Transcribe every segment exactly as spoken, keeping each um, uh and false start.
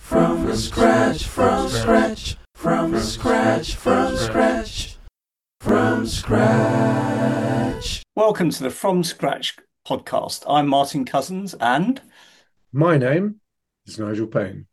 From scratch, from scratch, from scratch, from scratch, from scratch. Welcome to the From Scratch podcast. I'm Martin Cousins, and my name is Nigel Payne.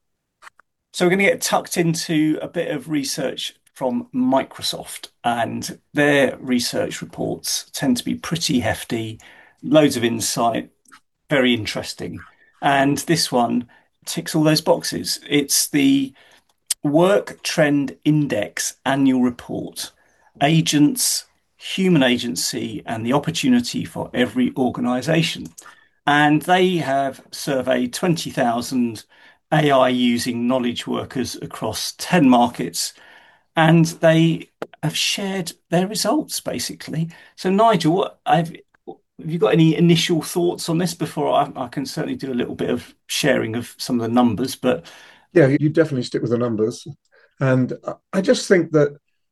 So we're going to get tucked into a bit of research from Microsoft, and their research reports tend to be pretty hefty, loads of insight, very interesting. And this one ticks all those boxes. It's the Work Trend Index Annual Report, Agents, Human Agency, and the Opportunity for Every Organization. And they have surveyed twenty thousand A I using knowledge workers across ten markets, and they have shared their results basically. So Nigel, what I've have you got any initial thoughts on this before I, I can certainly do a little bit of sharing of some of the numbers, but yeah, you definitely stick with the numbers. And I just think that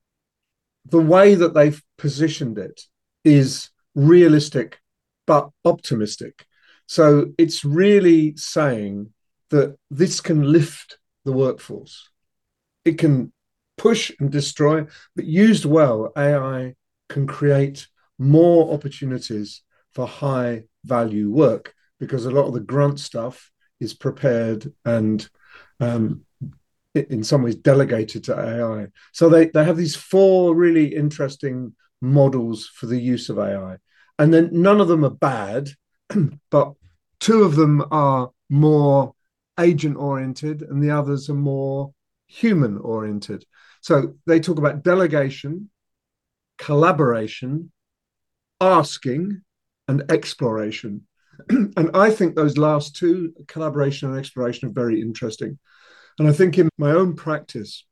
the way that they've positioned it is realistic, but optimistic. So it's really saying that this can lift the workforce. It can push and destroy, but used well, A I can create more opportunities for high value work, because a lot of the grunt stuff is prepared and um, in some ways delegated to A I. So they, they have these four really interesting models for the use of A I. And then none of them are bad, but two of them are more agent oriented and the others are more human oriented. So they talk about delegation, collaboration, asking, and exploration. And I think those last two, collaboration and exploration, are very interesting. And I think in my own practice,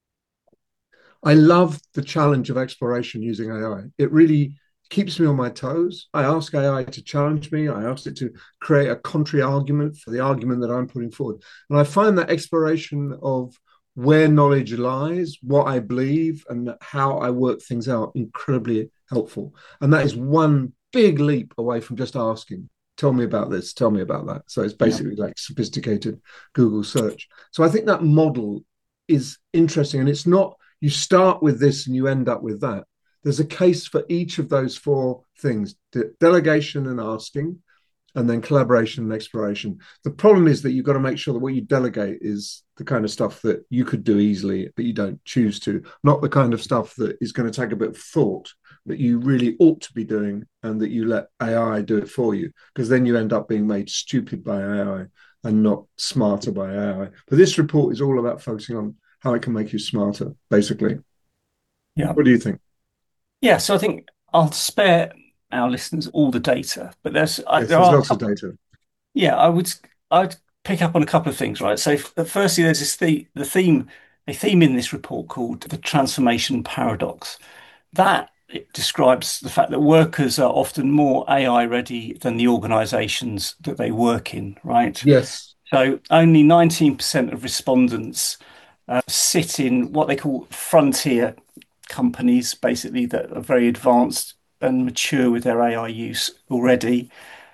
I love the challenge of exploration using A I. It really keeps me on my toes. I ask A I to challenge me. I ask it to create a contrary argument for the argument that I'm putting forward. And I find that exploration of where knowledge lies, what I believe, and how I work things out incredibly helpful. And that is one big leap away from just asking, tell me about this, tell me about that. So it's basically yeah. like sophisticated Google search. So I think that model is interesting. And it's not, you start with this and you end up with that. There's a case for each of those four things: de- delegation and asking, and then collaboration and exploration. The problem is that you've got to make sure that what you delegate is the kind of stuff that you could do easily, but you don't choose to, not the kind of stuff that is going to take a bit of thought that you really ought to be doing and that you let A I do it for you, because then you end up being made stupid by A I and not smarter by A I. But this report is all about focusing on how it can make you smarter, basically. Yeah. What do you think? Yeah, so I think I'll spare our listeners all the data, but there's, yes, there there's are lots couple, of data. Yeah, I would I'd pick up on a couple of things, right? So firstly, there's this the, the theme, a theme in this report called the transformation paradox. That it describes the fact that workers are often more A I ready than the organizations that they work in, right? Yes. So only nineteen percent of respondents uh, sit in what they call frontier companies, basically, that are very advanced and mature with their A I use already.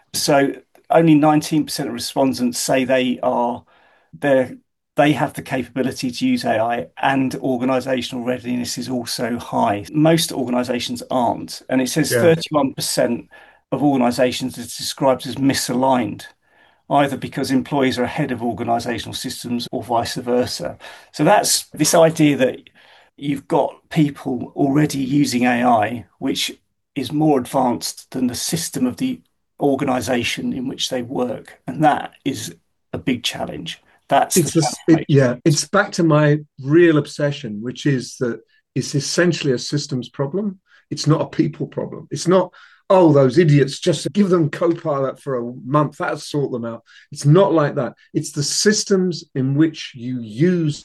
So only nineteen percent of respondents say they are they they have the capability to use A I, and organizational readiness is also high. Most organizations aren't. And it says yeah. thirty-one percent of organizations is described as misaligned, either because employees are ahead of organizational systems or vice versa. So that's this idea that you've got people already using A I, which is more advanced than the system of the organization in which they work. And that is a big challenge. That's it's the a, it, yeah, it's back to my real obsession, which is that it's essentially a systems problem. It's not a people problem. It's not, oh, those idiots, just give them Copilot for a month, that'll sort them out. It's not like that. It's the systems in which you use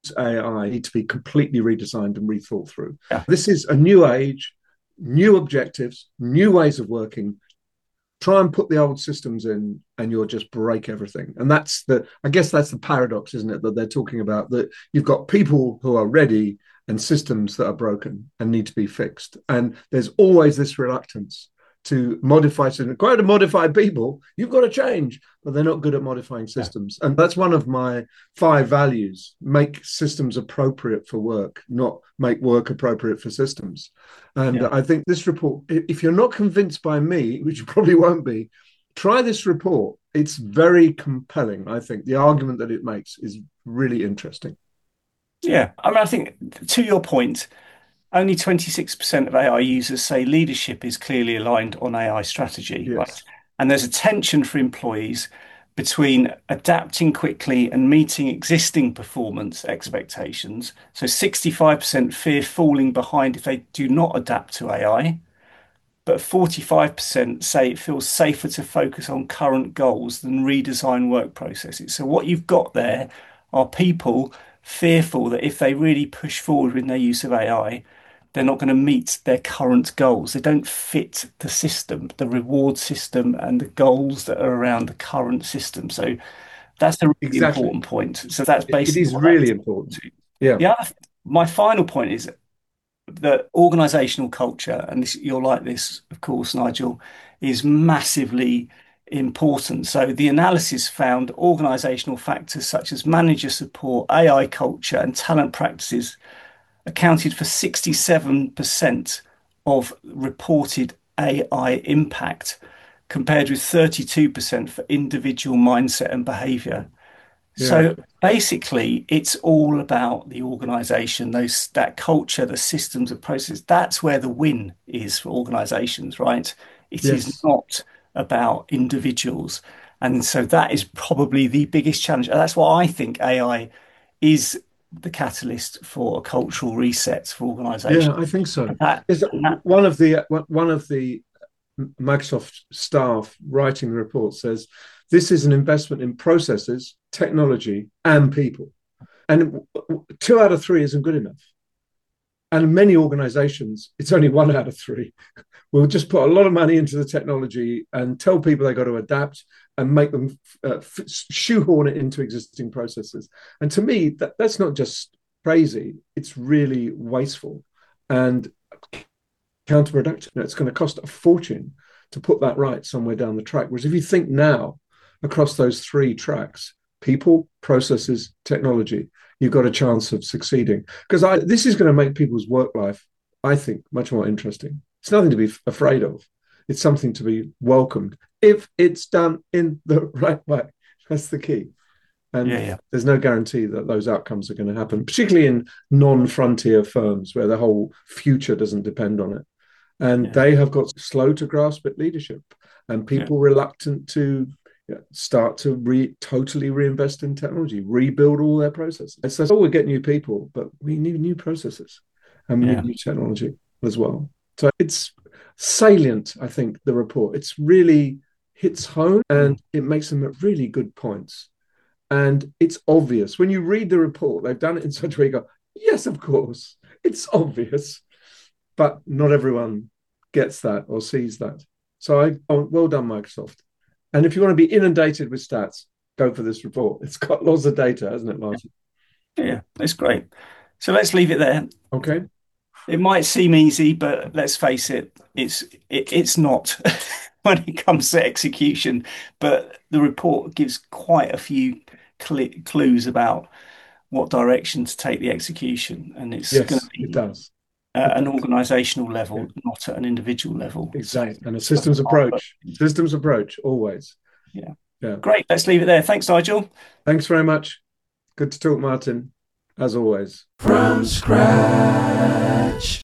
A I need to be completely redesigned and rethought through. Yeah. This is a new age, new objectives, new ways of working. Try and put the old systems in and you'll just break everything. And that's the, I guess that's the paradox, isn't it? That they're talking about, that you've got people who are ready and systems that are broken and need to be fixed. And there's always this reluctance to modify systems. Quite to modify people, you've got to change, but they're not good at modifying systems. Yeah. And that's one of my five values: make systems appropriate for work, not make work appropriate for systems. And yeah. I think this report, if you're not convinced by me, which you probably won't be, try this report. It's very compelling. I think the argument that it makes is really interesting. Yeah. I mean, I think to your point, only twenty-six percent of A I users say leadership is clearly aligned on A I strategy, yes. right? And there's a tension for employees between adapting quickly and meeting existing performance expectations. So sixty-five percent fear falling behind if they do not adapt to A I, but forty-five percent say it feels safer to focus on current goals than redesign work processes. So what you've got there are people fearful that if they really push forward with their use of A I, they're not going to meet their current goals. They don't fit the system, the reward system and the goals that are around the current system. So that's a really exactly. important point. So that's basically it is really important. Yeah. The other, my final point is that organizational culture, and this, you're like this, of course, Nigel, is massively important. So the analysis found organizational factors such as manager support, A I culture, and talent practices accounted for sixty-seven percent of reported A I impact, compared with thirty-two percent for individual mindset and behavior. Yeah. So basically, it's all about the organization, those that culture, the systems and processes. That's where the win is for organizations, right? It yes. is not about individuals. And so that is probably the biggest challenge. And that's why I think A I is the catalyst for a cultural reset for organizations. Yeah, I think so. That, that, one of the one of the Microsoft staff writing the report says this is an investment in processes, technology, and people. And two out of three isn't good enough. And in many organizations, it's only one out of three. We'll just put a lot of money into the technology and tell people they've got to adapt and make them uh, shoehorn it into existing processes. And to me, that, that's not just crazy. It's really wasteful and counterproductive. You know, it's going to cost a fortune to put that right somewhere down the track. Whereas if you think now across those three tracks, people, processes, technology, you've got a chance of succeeding. Because I, this is going to make people's work life, I think, much more interesting. It's nothing to be afraid of. It's something to be welcomed if it's done in the right way. That's the key. And yeah, yeah. there's no guarantee that those outcomes are going to happen, particularly in non-frontier firms where the whole future doesn't depend on it. And yeah. they have got slow to grasp at leadership and people yeah. reluctant to start to re, totally reinvest in technology, rebuild all their processes. So oh, we get new people, but we need new processes and we yeah. need new technology as well. So it's salient, I think, the report. It's really hits home and it makes them at really good points. And it's obvious. When you read the report, they've done it in such a way you go, yes, of course, it's obvious. But not everyone gets that or sees that. So I, oh, well done, Microsoft. And if you want to be inundated with stats, go for this report. It's got lots of data, hasn't it, Martin? Yeah, it's great. So let's leave it there. Okay. It might seem easy, but let's face it, it's it, it's not when it comes to execution. But the report gives quite a few cl- clues about what direction to take the execution. And it's yes, going to be it does. at an organizational level, yeah. not at an individual level. Exactly. And a systems approach. Systems approach, always. Yeah. Yeah. Great. Let's leave it there. Thanks, Nigel. Thanks very much. Good to talk, Martin, as always. From scratch.